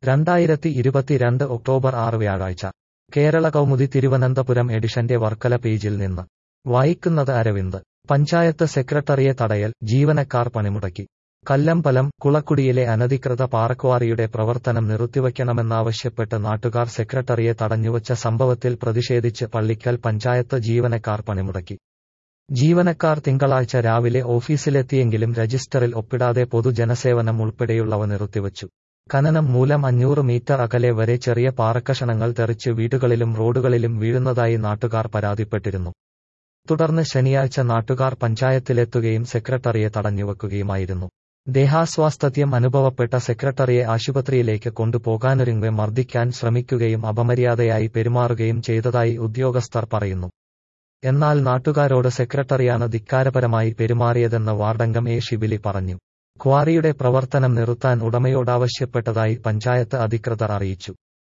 2022 October 6 വ്യാഴാഴ്ച കേരള കൗമുദി തിരുവനന്തപുരം എഡിഷന്റെ വർക്കല പേജിൽ നിന്ന് വായിക്കുന്നത് അരവിന്ദ്. പഞ്ചായത്ത് സെക്രട്ടറിയെ തടയൽ, ജീവനക്കാർ പണിമുടക്കി. കല്ലമ്പലം, കുളക്കുടിയിലെ അനധികൃത പാറക്വാറിയുടെ പ്രവർത്തനം നിർത്തിവയ്ക്കണമെന്നാവശ്യപ്പെട്ട് നാട്ടുകാർ സെക്രട്ടറിയെ തടഞ്ഞുവച്ച സംഭവത്തിൽ പ്രതിഷേധിച്ച് പള്ളിക്കൽ പഞ്ചായത്ത് ജീവനക്കാർ പണിമുടക്കി. ജീവനക്കാർ തിങ്കളാഴ്ച രാവിലെ ഓഫീസിലെത്തിയെങ്കിലും രജിസ്റ്ററിൽ ഒപ്പിടാതെ പൊതുജനസേവനം ഉൾപ്പെടെയുള്ളവ നിർത്തിവച്ചു. ഖനനം മൂലം 500 മീറ്റർ അകലെ വരെ ചെറിയ പാറക്കഷണങ്ങൾ തെറിച്ച് വീടുകളിലും റോഡുകളിലും വീഴുന്നതായി നാട്ടുകാർ പരാതിപ്പെട്ടിരുന്നു. തുടർന്ന് ശനിയാഴ്ച നാട്ടുകാർ പഞ്ചായത്തിലെത്തുകയും സെക്രട്ടറിയെ തടഞ്ഞുവെക്കുകയുമായിരുന്നു. ദേഹാസ്വാസ്ഥ്യം അനുഭവപ്പെട്ട സെക്രട്ടറിയെ ആശുപത്രിയിലേക്ക് കൊണ്ടുപോകാനൊരുങ്ങെ മർദ്ദിക്കാൻ ശ്രമിക്കുകയും അപമര്യാദയായി പെരുമാറുകയും ചെയ്തതായി ഉദ്യോഗസ്ഥർ പറയുന്നു. എന്നാൽ നാട്ടുകാരോട് സെക്രട്ടറിയാണ് ധിക്കാരപരമായി പെരുമാറിയതെന്ന് വാർഡംഗം എ ഷിബിലി പറഞ്ഞു. ക്വാറിയുടെ പ്രവർത്തനം നിർത്താൻ ഉടമയോടാവശ്യപ്പെട്ടതായി പഞ്ചായത്ത് അധികൃതർ അറിയിച്ചു.